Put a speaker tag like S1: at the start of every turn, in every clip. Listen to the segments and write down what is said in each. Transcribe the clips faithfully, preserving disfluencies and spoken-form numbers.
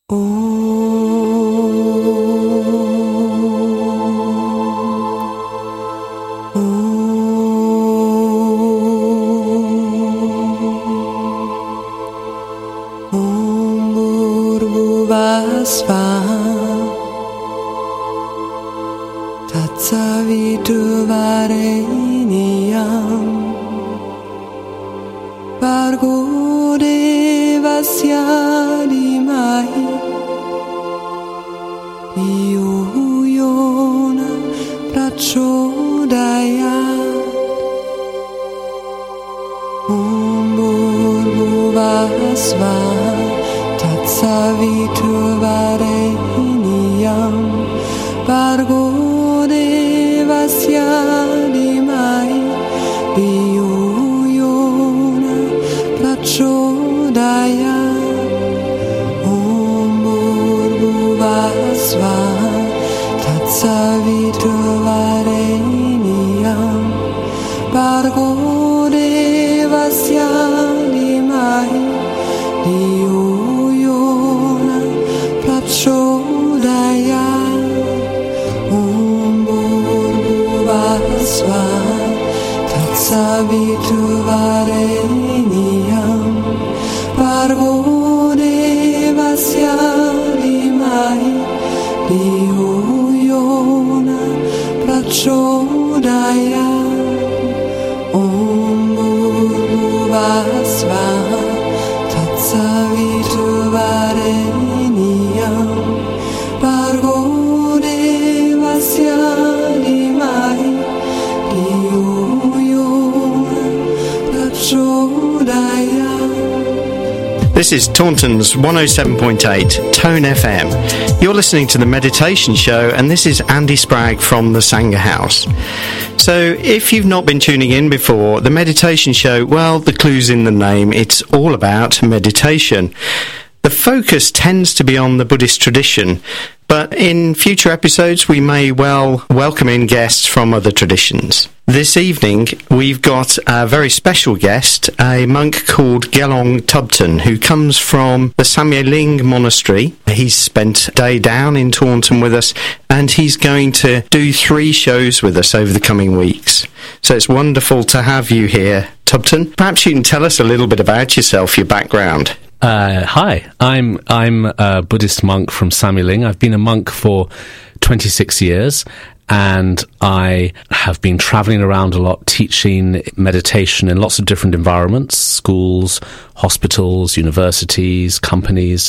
S1: This is Taunton's one oh seven point eight Tone F M. You're listening to The Meditation Show, and this is Andy Spragg from the Sanger House. So, if you've not been tuning in before, The Meditation Show, well, the clue's in the name. It's all about meditation. The focus tends to be on the Buddhist tradition, but in future episodes we may well welcome in guests from other traditions. This evening we've got a very special guest, a monk called Gelong Tubton, who comes from the Samye Ling Monastery. He's spent a day down in Taunton with us, and he's going to do three shows with us over the coming weeks. So it's wonderful to have you here, Tubton. Perhaps you can tell us a little bit about yourself, your background.
S2: Uh, hi, I'm I'm a Buddhist monk from Samye Ling. I've been a monk for twenty-six years, and I have been travelling around a lot, teaching meditation in lots of different environments, schools, hospitals, universities, companies.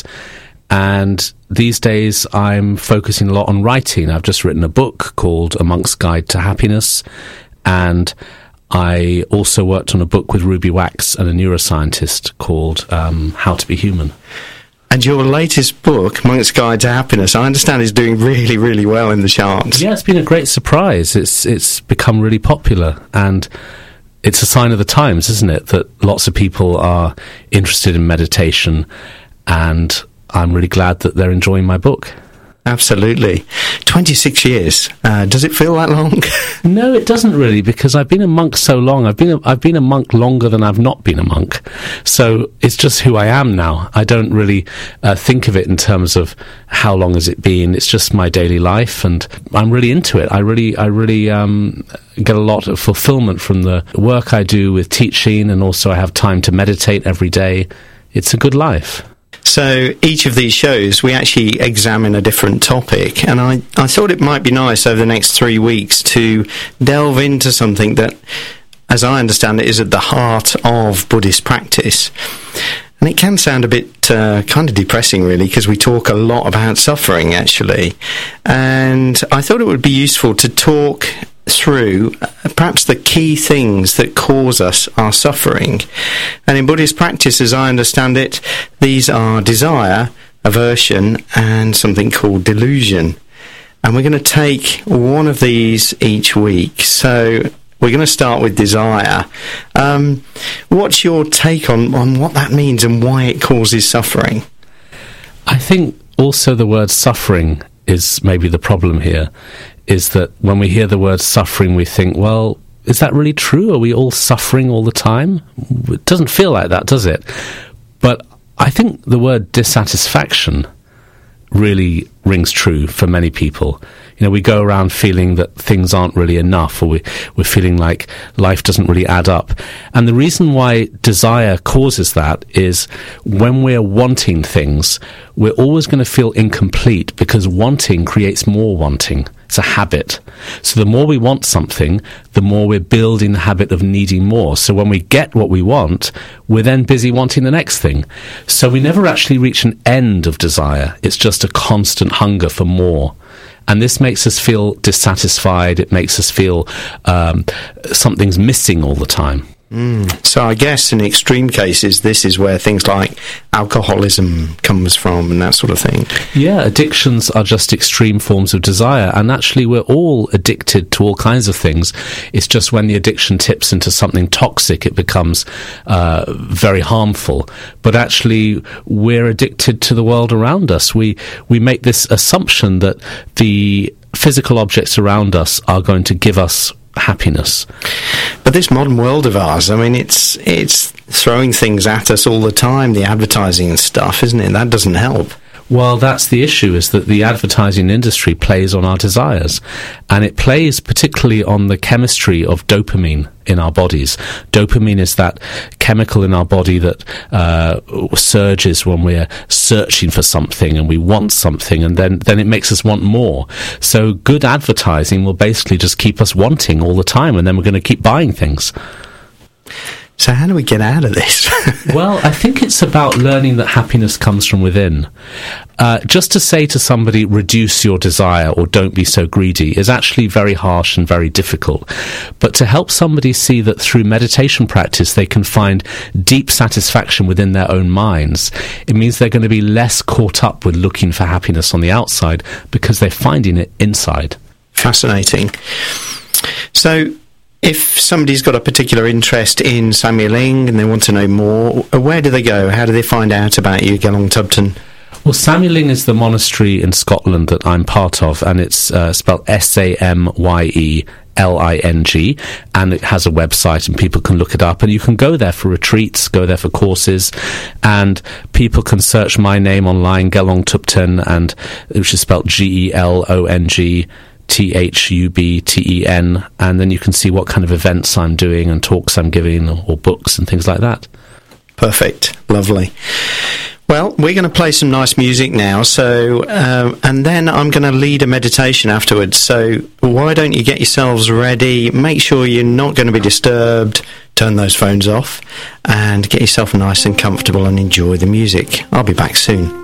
S2: And these days I'm focusing a lot on writing. I've just written a book called A Monk's Guide to Happiness, and I also worked on a book with Ruby Wax and a neuroscientist called um, How to Be Human.
S1: And your latest book, Monk's Guide to Happiness, I understand is doing really, really well in the charts.
S2: Yeah, it's been a great surprise. It's it's become really popular, and it's a sign of the times, isn't it, that lots of people are interested in meditation, and I'm really glad that they're enjoying my book.
S1: Absolutely. twenty-six years. Uh, does it feel that long?
S2: No, it doesn't really, because I've been a monk so long. I've been a, I've been a monk longer than I've not been a monk. So it's just who I am now. I don't really uh, think of it in terms of how long has it been. It's just my daily life, and I'm really into it. I really, I really um, get a lot of fulfillment from the work I do with teaching, and also I have time to meditate every day. It's a good life.
S1: So each of these shows, we actually examine a different topic, and I, I thought it might be nice over the next three weeks to delve into something that, as I understand it, is at the heart of Buddhist practice. And it can sound a bit uh, kind of depressing, really, because we talk a lot about suffering, actually. And I thought it would be useful to talk through uh, perhaps the key things that cause us our suffering. And in Buddhist practice, as I understand it, these are desire, aversion, and something called delusion. And we're going to take one of these each week. So we're going to start with desire. Um, what's your take on, on what that means and why it causes suffering?
S2: I think also the word suffering is maybe the problem here, is that when we hear the word suffering, we think, well, is that really true? Are we all suffering all the time? It doesn't feel like that, does it? But I think the word dissatisfaction really rings true for many people. You know, we go around feeling that things aren't really enough, or we, we're feeling like life doesn't really add up. And the reason why desire causes that is when we're wanting things, we're always going to feel incomplete, because wanting creates more wanting. It's a habit. So the more we want something, the more we're building the habit of needing more. So when we get what we want, we're then busy wanting the next thing. So we never actually reach an end of desire. It's just a constant hunger for more. And this makes us feel dissatisfied. It makes us feel um, something's missing all the time.
S1: Mm. So I guess in extreme cases, this is where things like alcoholism comes from and that sort of thing.
S2: Yeah, addictions are just extreme forms of desire. And actually, we're all addicted to all kinds of things. It's just when the addiction tips into something toxic, it becomes uh, very harmful. But actually, we're addicted to the world around us. We, we make this assumption that the physical objects around us are going to give us happiness.
S1: But this modern world of ours, I mean, it's it's throwing things at us all the time, the advertising and stuff, isn't it? That doesn't help.
S2: Well, that's the issue, is that the advertising industry plays on our desires, and it plays particularly on the chemistry of dopamine in our bodies. Dopamine is that chemical in our body that uh, surges when we're searching for something and we want something, and then, then it makes us want more. So good advertising will basically just keep us wanting all the time, and then we're going to keep buying things.
S1: So how do we get out of this?
S2: Well, I think it's about learning that happiness comes from within. Uh, just to say to somebody, reduce your desire or don't be so greedy, is actually very harsh and very difficult. But to help somebody see that through meditation practice they can find deep satisfaction within their own minds, it means they're going to be less caught up with looking for happiness on the outside, because they're finding it inside.
S1: Fascinating. So if somebody's got a particular interest in Samuel Ling and they want to know more, where do they go? How do they find out about you, Gelong Tubton?
S2: Well, Samye Ling is the monastery in Scotland that I'm part of, and it's uh, spelled S A M Y E L I N G, and it has a website and people can look it up, and you can go there for retreats, go there for courses, and people can search my name online, Gelong Tubton, and which is spelled G E L O N G T H U B T E N, and then you can see what kind of events I'm doing and talks I'm giving, or, or books and things like that.
S1: Perfect. Lovely. Well, we're going to play some nice music now, so um, and then I'm going to lead a meditation afterwards, so why don't you get yourselves ready, make sure you're not going to be disturbed, turn those phones off, and get yourself nice and comfortable and enjoy the music. I'll be back soon.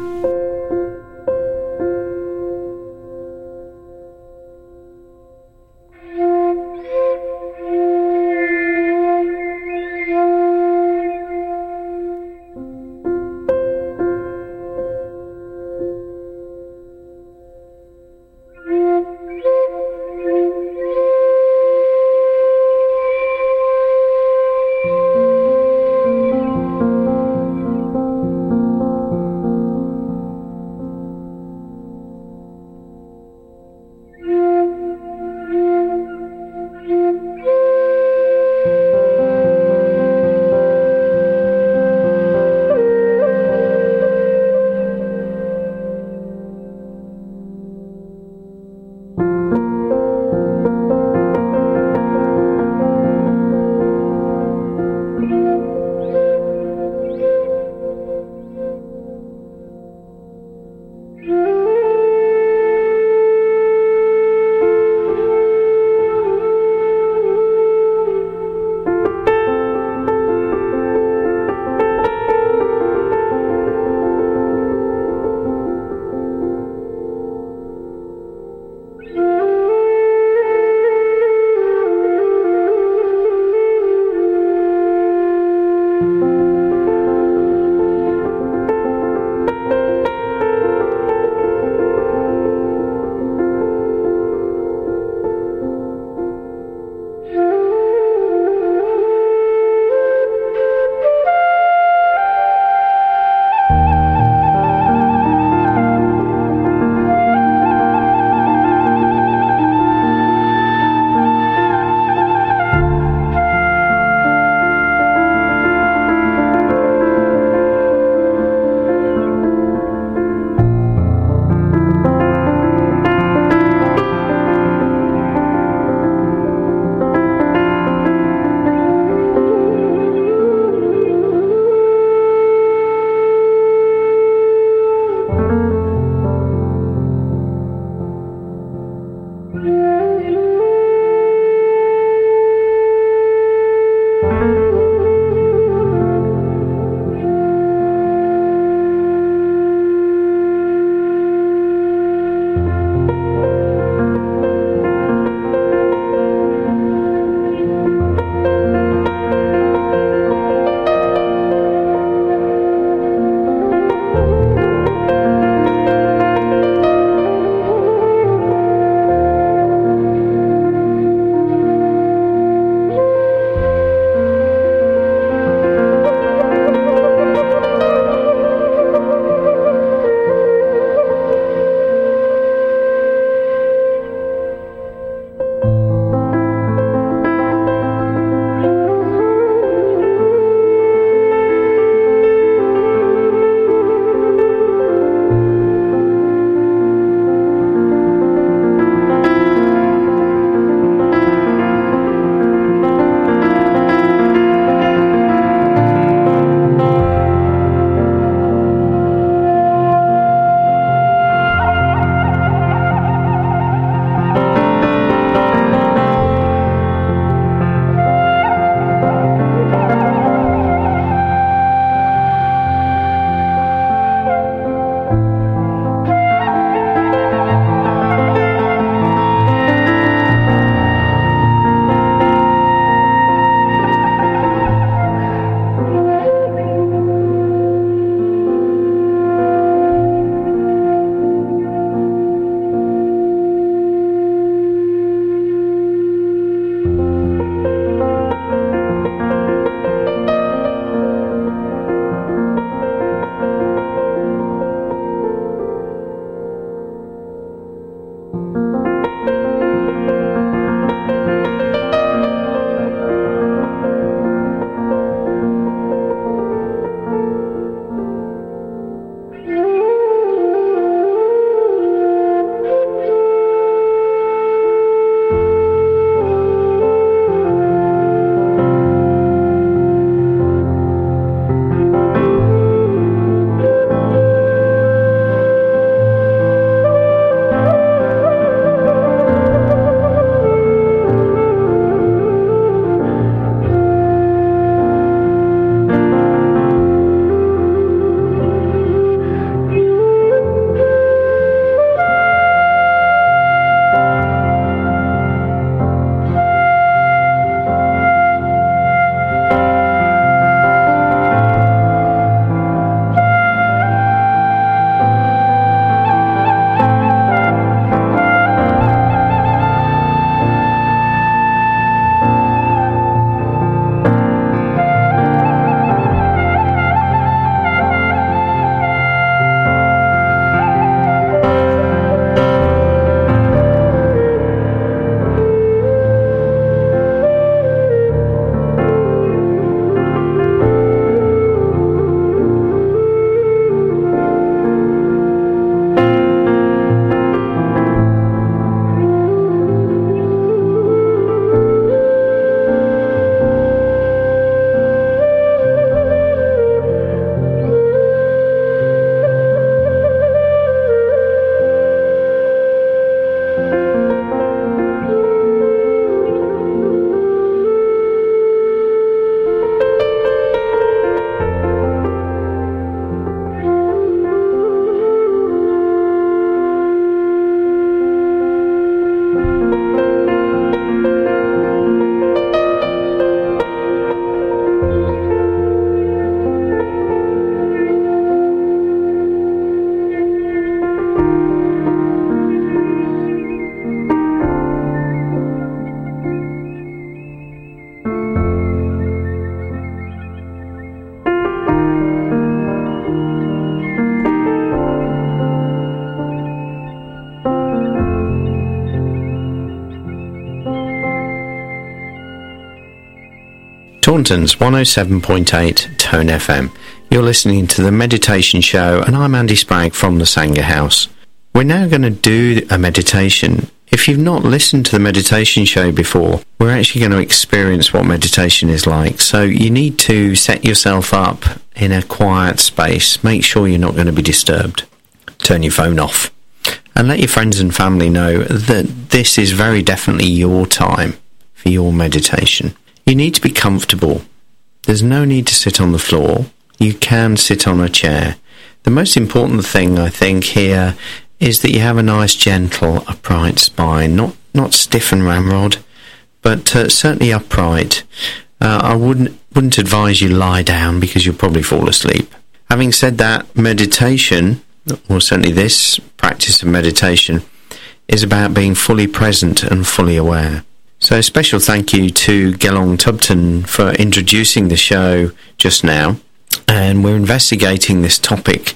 S1: Taunton's one oh seven point eight Tone F M. You're listening to the Meditation Show, and I'm Andy Spragg from the Sanger House. We're now going to do a meditation. If you've not listened to the Meditation Show before, we're actually going to experience what meditation is like. So you need to set yourself up in a quiet space. Make sure you're not going to be disturbed. Turn your phone off. And let your friends and family know that this is very definitely your time for your meditation. You need to be comfortable. There's no need to sit on the floor. You can sit on a chair. The most important thing, I think, here is that you have a nice, gentle, upright spine. Not not stiff and ramrod, but uh, certainly upright. Uh, I wouldn't wouldn't advise you lie down because you'll probably fall asleep. Having said that, meditation, or certainly this practice of meditation, is about being fully present and fully aware. So a special thank you to Gelong Tubton for introducing the show just now. And we're investigating this topic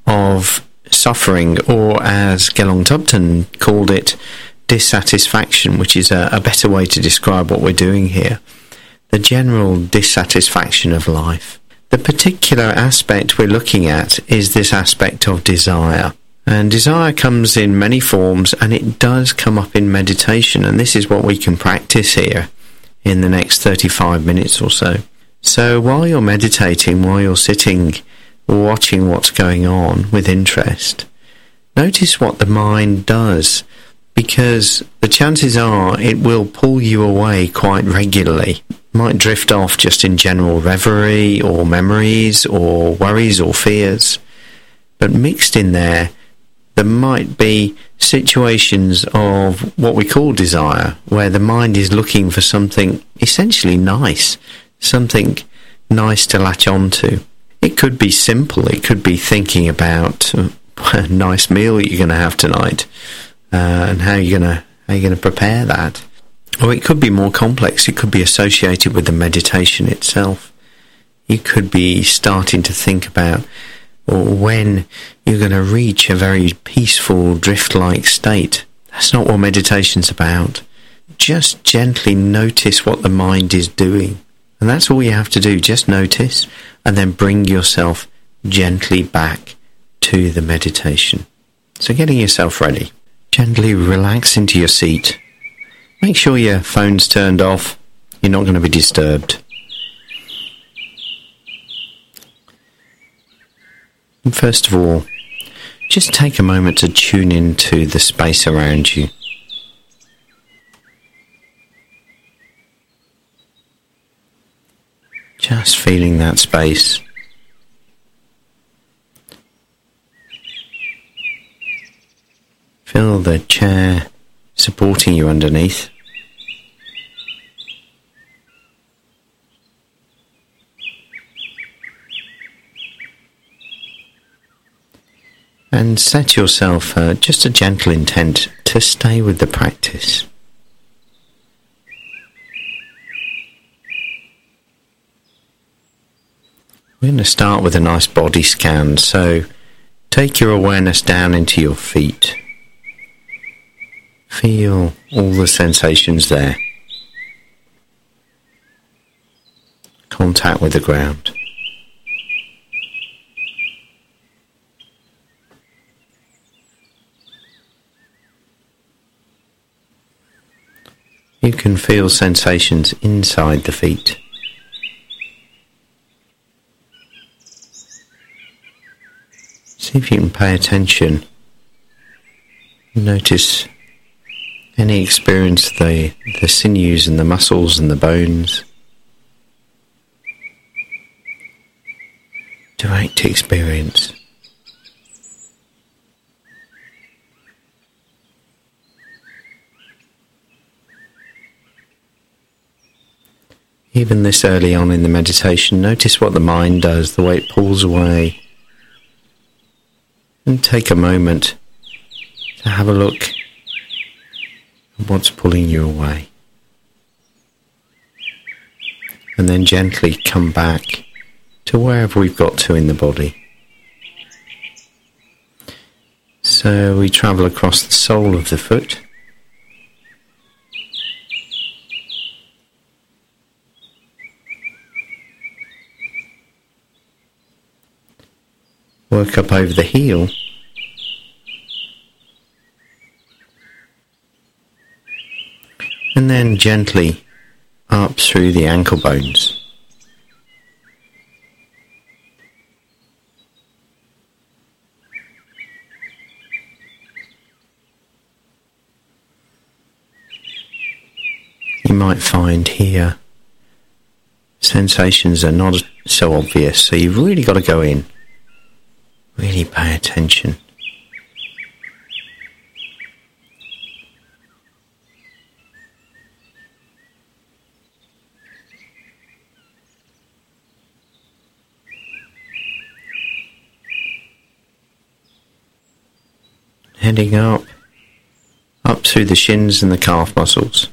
S1: of suffering, or as Gelong Tubton called it, dissatisfaction, which is a, a better way to describe what we're doing here. The general dissatisfaction of life. The particular aspect we're looking at is this aspect of desire. And desire comes in many forms, and it does come up in meditation, and this is what we can practice here in the next thirty-five minutes or so. So while you're meditating, while you're sitting, watching what's going on with interest, notice what the mind does, because the chances are it will pull you away quite regularly. It might drift off just in general reverie or memories or worries or fears, but mixed in there, there might be situations of what we call desire, where the mind is looking for something essentially nice, something nice to latch onto. It could be simple. It could be thinking about a nice meal you're going to have tonight, uh, and how you're going to how you're going to prepare that. Or it could be more complex. It could be associated with the meditation itself. You could be starting to think about or when you're going to reach a very peaceful, drift-like state. That's not what meditation's about. Just gently notice what the mind is doing. And that's all you have to do. Just notice, and then bring yourself gently back to the meditation. So getting yourself ready. Gently relax into your seat. Make sure your phone's turned off. You're not going to be disturbed. And first of all, just take a moment to tune into the space around you. Just feeling that space. Feel the chair supporting you underneath. And set yourself uh, just a gentle intent to stay with the practice. We're going to start with a nice body scan, so take your awareness down into your feet. Feel all the sensations there. Contact with the ground. You can feel sensations inside the feet. See if you can pay attention. Notice any experience of the, the sinews and the muscles and the bones. Direct experience. Even this early on in the meditation, notice what the mind does, the way it pulls away. And take a moment to have a look at what's pulling you away. And then gently come back to wherever we've got to in the body. So we travel across the sole of the foot. Work up over the heel. And then gently up through the ankle bones. You might find here sensations are not so obvious, so you've really got to go in. Really pay attention. Heading up, up through the shins and the calf muscles.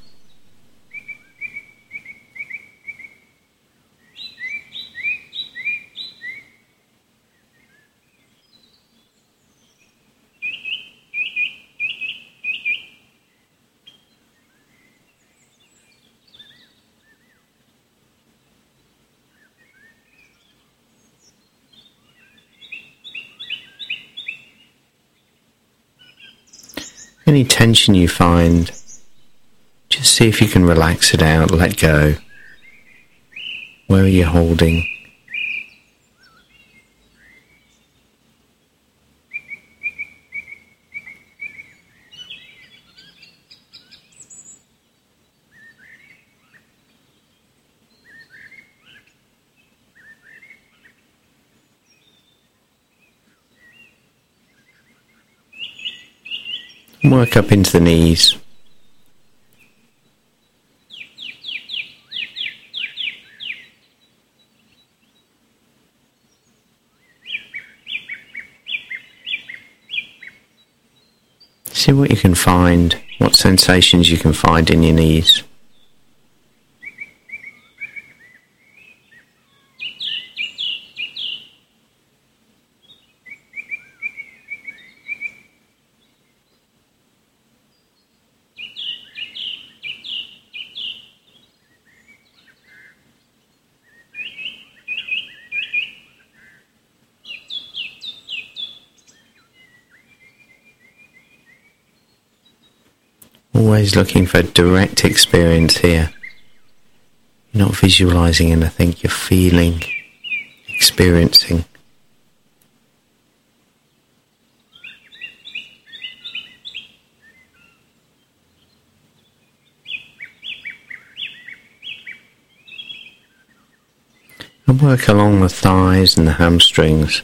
S1: Any tension you find, just see if you can relax it out, let go. Where are you holding? Work up into the knees. See what you can find, what sensations you can find in your knees. Always looking for direct experience here. You're not visualizing anything, you're feeling, experiencing. And work along the thighs and the hamstrings.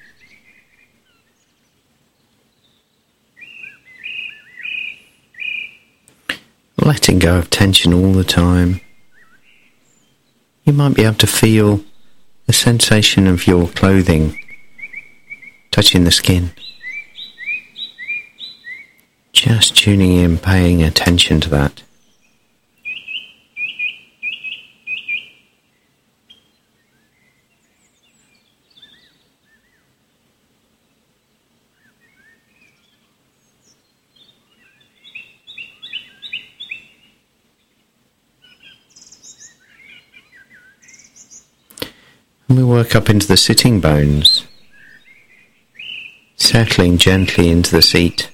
S1: Letting go of tension all the time. You might be able to feel the sensation of your clothing touching the skin. Just tuning in, paying attention to that. And we work up into the sitting bones, settling gently into the seat.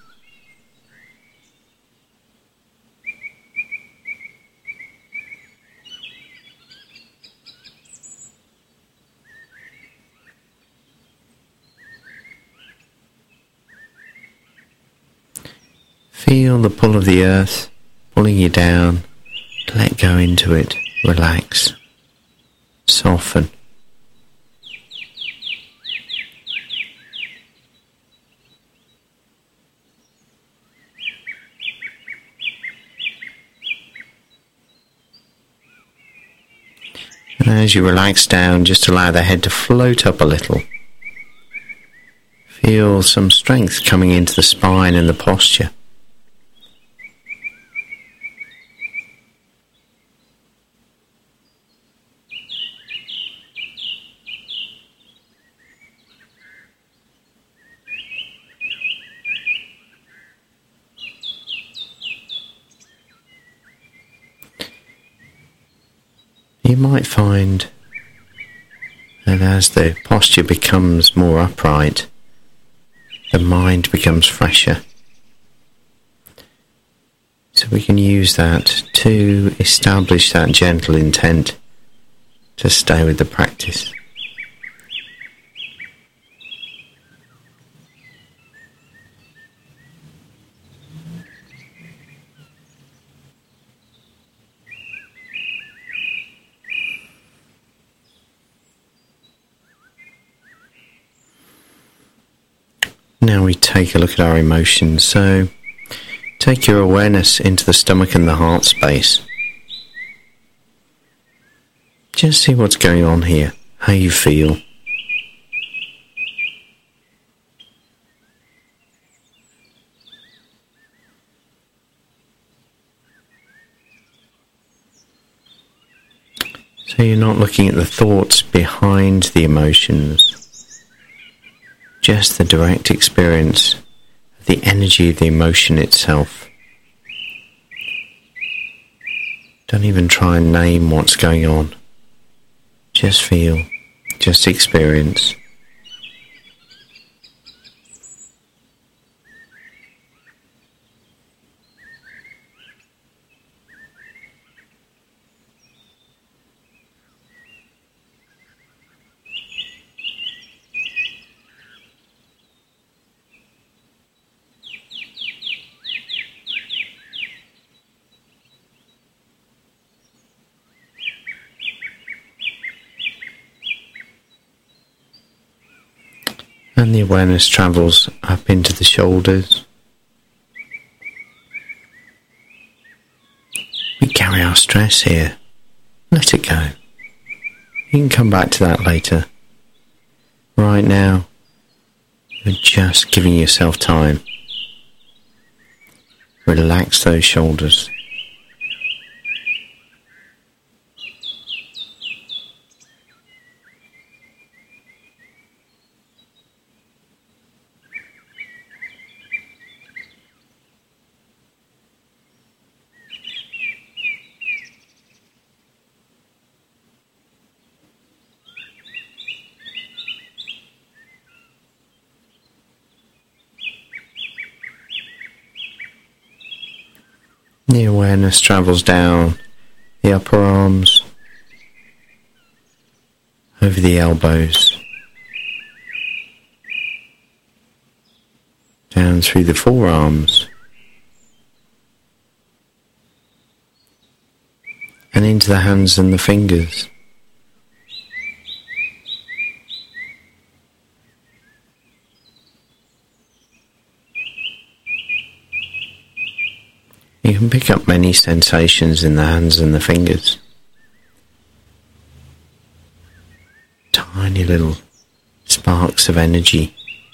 S1: Feel the pull of the earth pulling you down. Let go into it. Relax. Soften. And as you relax down, just allow the head to float up a little. Feel some strength coming into the spine and the posture. You might find a And as the posture becomes more upright, the mind becomes fresher. So we can use that to establish that gentle intent to stay with the practice. Now we take a look at our emotions. So take your awareness into the stomach and the heart space. Just see what's going on here, how you feel. So you're not looking at the thoughts behind the emotions, just the direct experience of the energy of the emotion itself. Don't even try and name what's going on. Just feel, just experience. And the awareness travels up into the shoulders. We carry our stress here. Let it go. You can come back to that later. Right now, you're just giving yourself time. Relax those shoulders. The awareness travels down the upper arms, over the elbows, down through the forearms, and into the hands and the fingers. You can pick up many sensations in the hands and the fingers. Tiny little sparks of energy.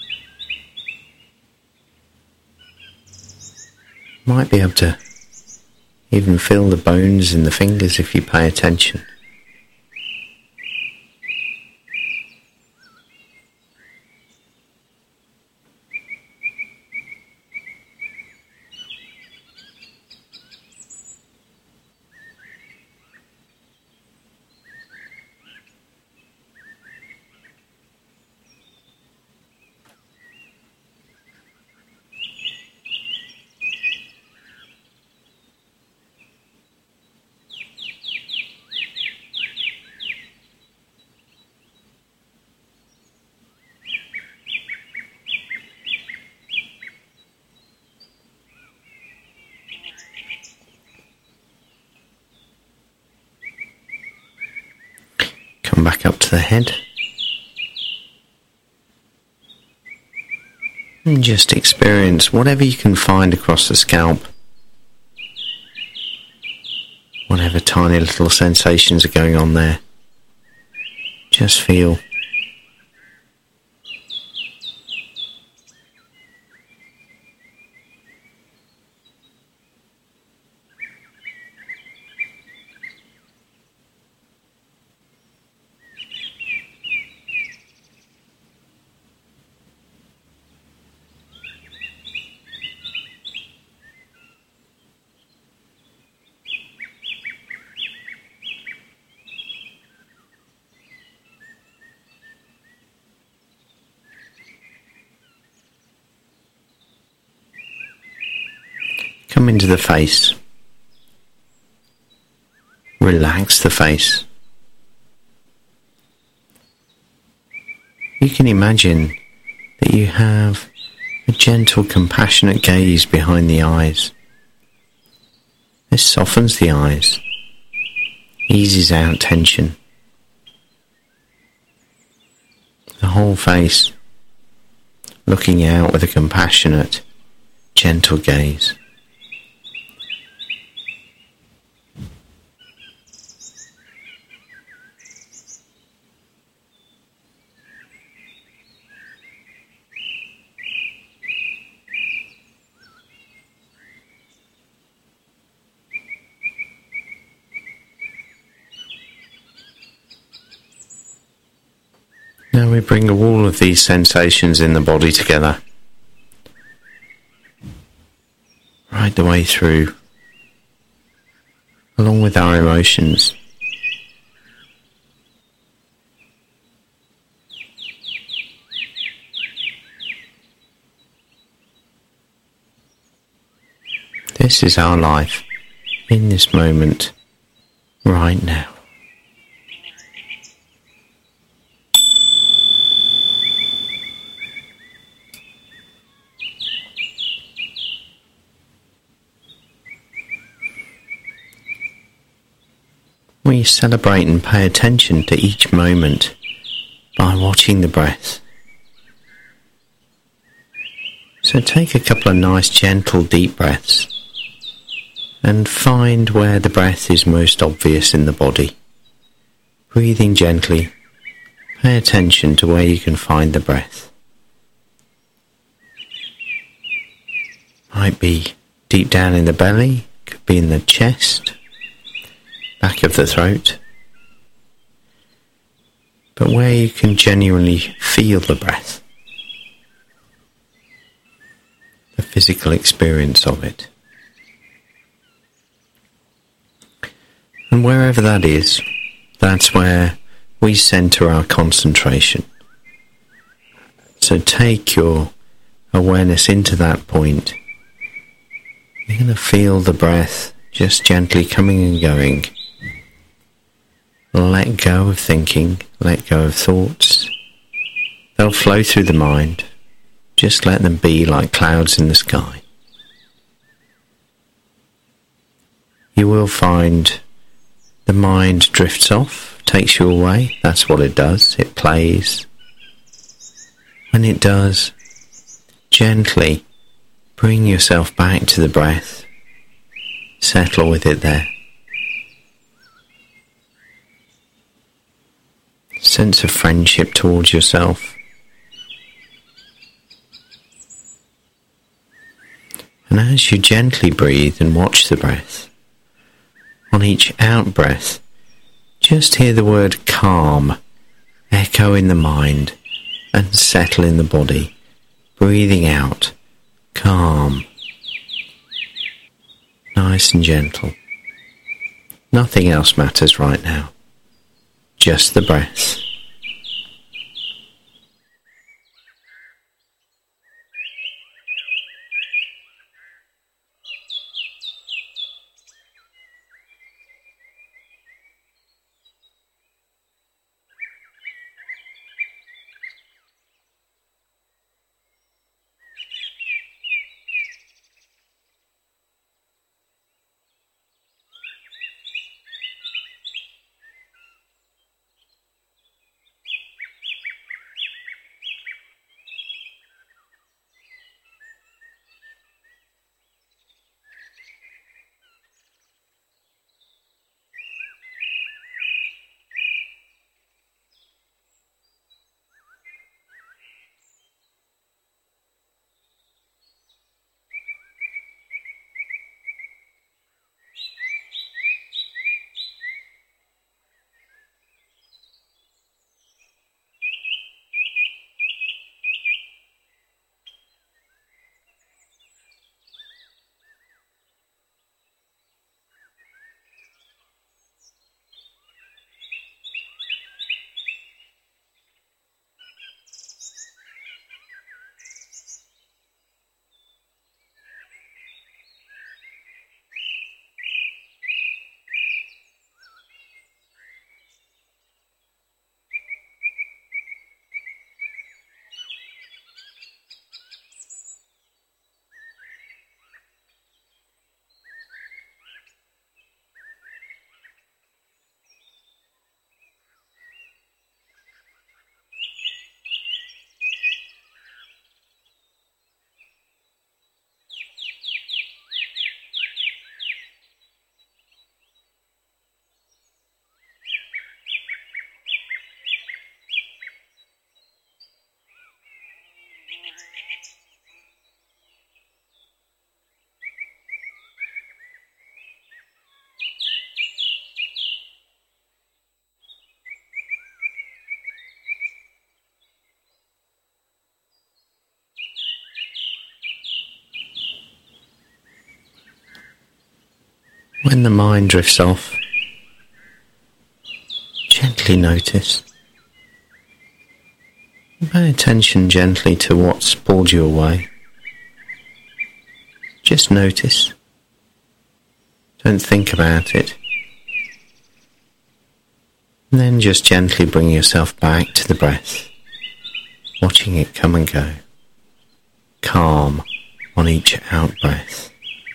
S1: Might be able to even feel the bones in the fingers if you pay attention. Come back up to the head. And just experience whatever you can find across the scalp. Whatever tiny little sensations are going on there. Just feel. Come into the face. Relax the face. You can imagine that you have a gentle, compassionate gaze behind the eyes. This softens the eyes, eases out tension. The whole face looking out with a compassionate, gentle gaze. Now we bring all of these sensations in the body together, right the way through, along with our emotions. This is our life in this moment, right now. We celebrate and pay attention to each moment by watching the breath. So take a couple of nice, gentle, deep breaths and find where the breath is most obvious in the body. Breathing gently, pay attention to where you can find the breath. Might be deep down in the belly, could be in the chest, back of the throat, but where you can genuinely feel the breath, the physical experience of it. And wherever that is, that's where we center our concentration. So take your awareness into that point. You're going to feel the breath just gently coming and going. Let go of thinking, let go of thoughts. They'll flow through the mind. Just let them be like clouds in the sky. You will find the mind drifts off, takes you away. That's what it does. It plays. When it does, gently bring yourself back to the breath. Settle with it there. Sense of friendship towards yourself. And as you gently breathe and watch the breath, on each out-breath, just hear the word calm echo in the mind and settle in the body. Breathing out, calm, nice and gentle. Nothing else matters right now. Just the breath. When the mind drifts off, gently notice. Pay attention gently to what's pulled you away. Just notice. Don't think about it. And then just gently bring yourself back to the breath, watching it come and go. Calm on each out-breath.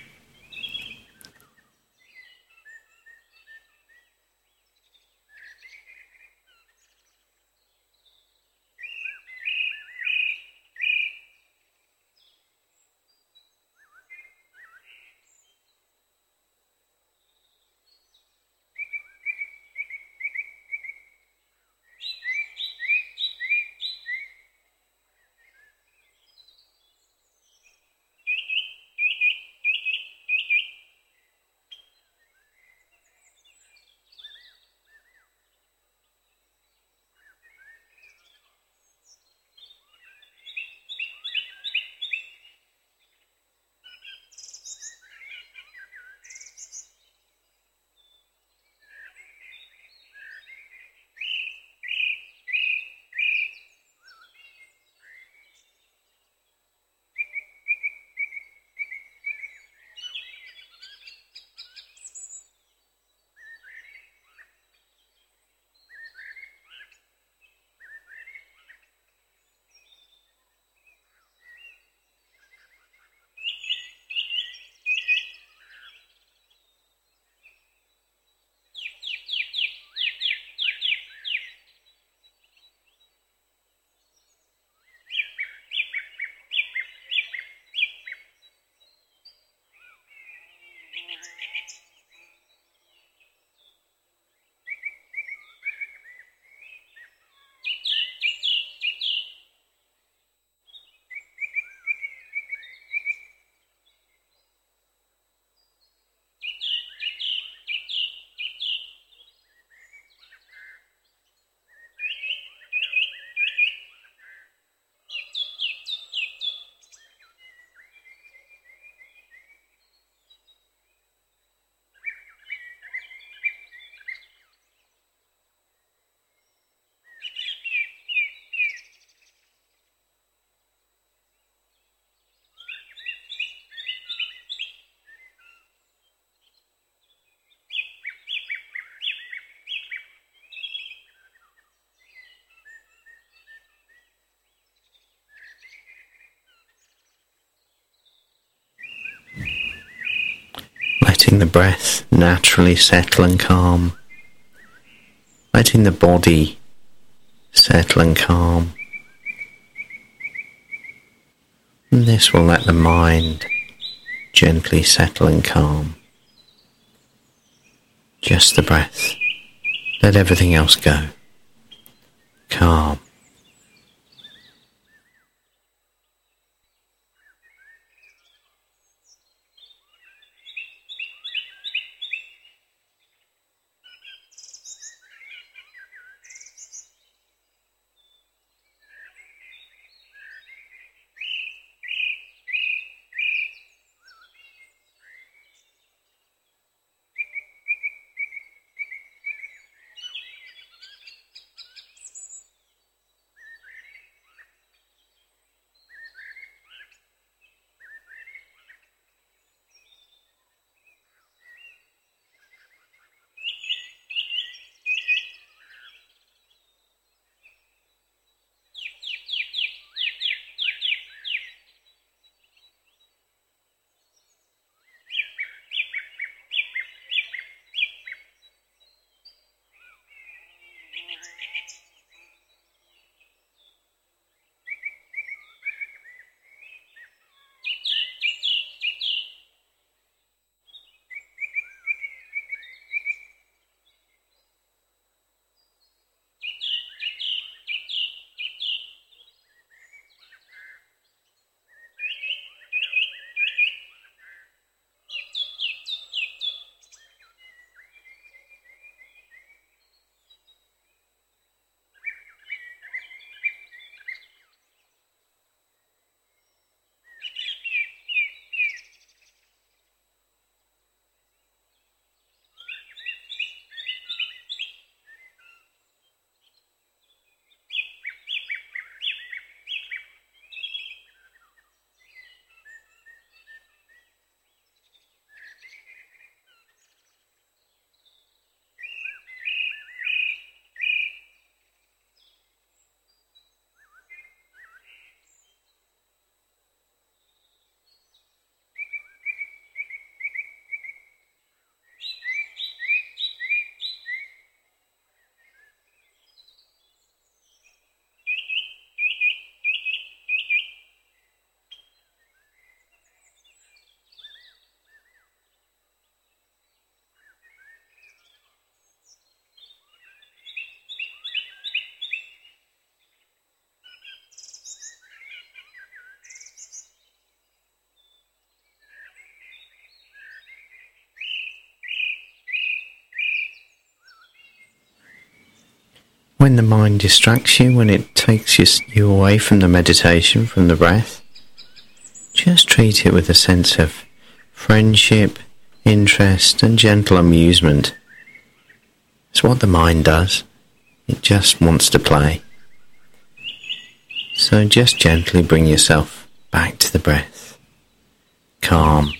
S1: Letting the breath naturally settle and calm. Letting the body settle and calm. And this will let the mind gently settle and calm. Just the breath. Let everything else go. Calm. When the mind distracts you, when it takes you, you away from the meditation, from the breath, just treat it with a sense of friendship, interest and gentle amusement. It's what the mind does. It just wants to play. So just gently bring yourself back to the breath. Calm.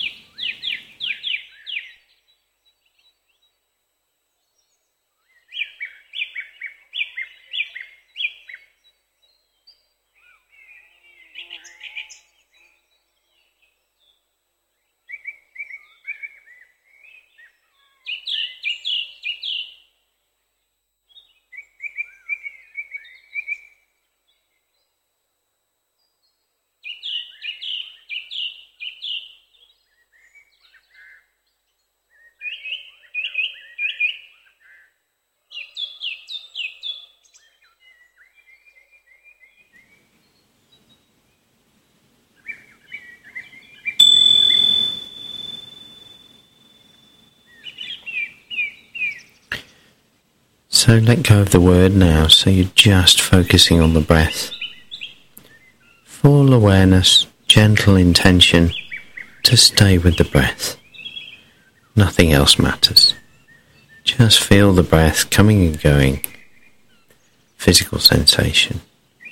S1: So let go of the word now, so you're just focusing on the breath. Full awareness, gentle intention to stay with the breath. Nothing else matters. Just feel the breath coming and going. Physical sensation.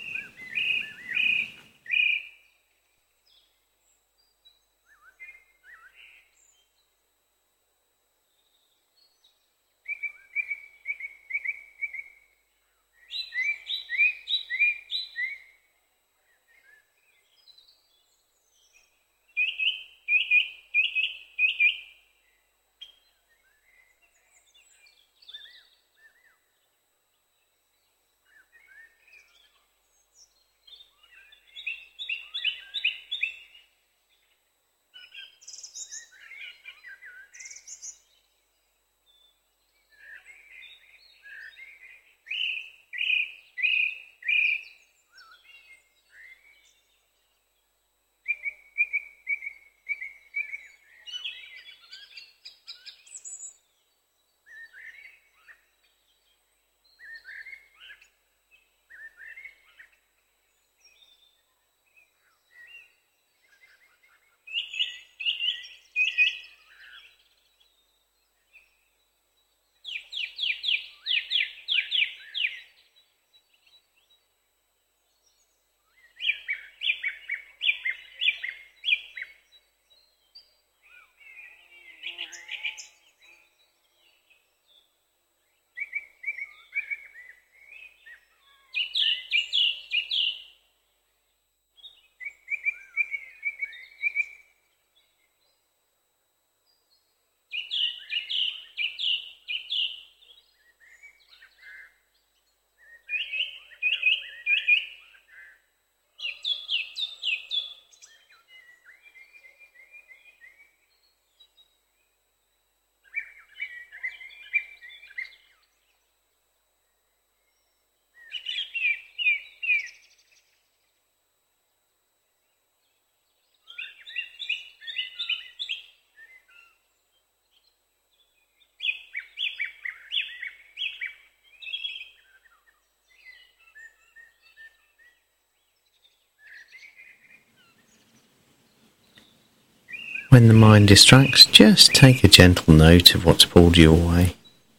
S1: When the mind distracts, just take a gentle note of what's pulled you away.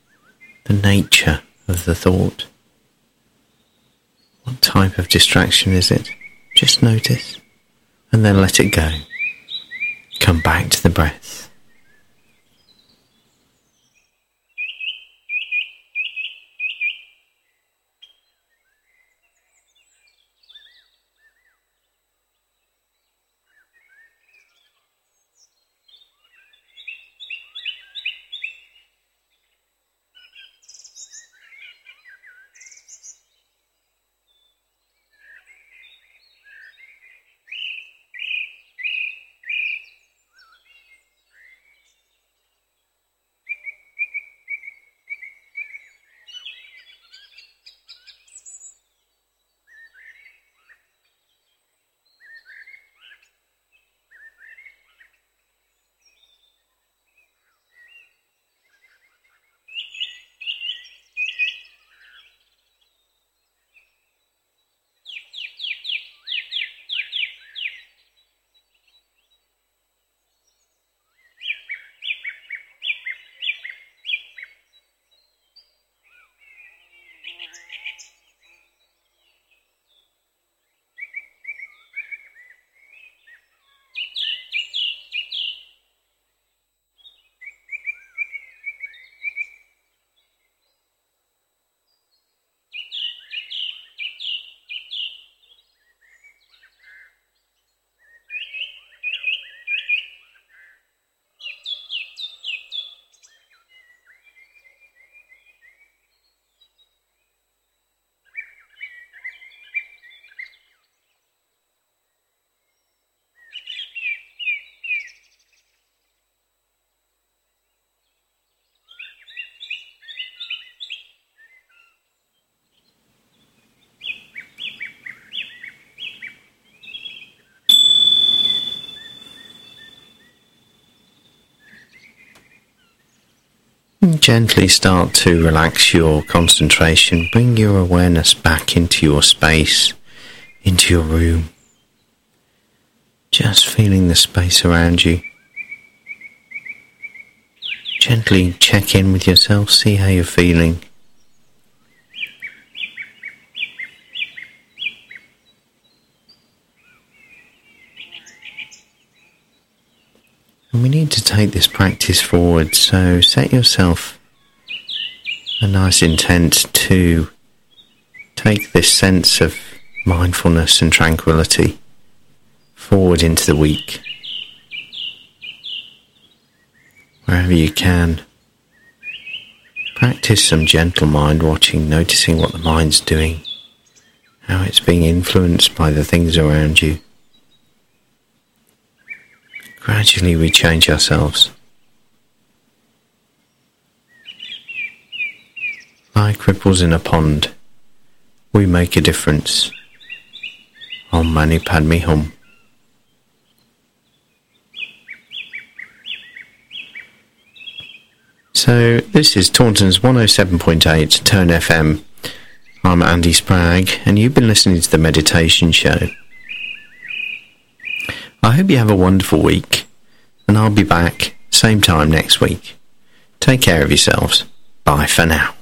S1: The nature of the thought. What type of distraction is it? Just notice, and then let it go. Come back to the breath. Gently start to relax your concentration. Bring your awareness back into your space, into your room. Just feeling the space around you. Gently check in with yourself, see how you're feeling. And we need to take this practice forward, so set yourself a nice intent to take this sense of mindfulness and tranquility forward into the week. Wherever you can, practice some gentle mind watching, noticing what the mind's doing, how it's being influenced by the things around you. Gradually we change ourselves. Like ripples in a pond, we make a difference. Om Mani Padme Hum. So this is Taunton's one oh seven point eight Tone F M. I'm Andy Spragg, and you've been listening to the Meditation Show. I hope you have a wonderful week, and I'll be back same time next week. Take care of yourselves. Bye for now.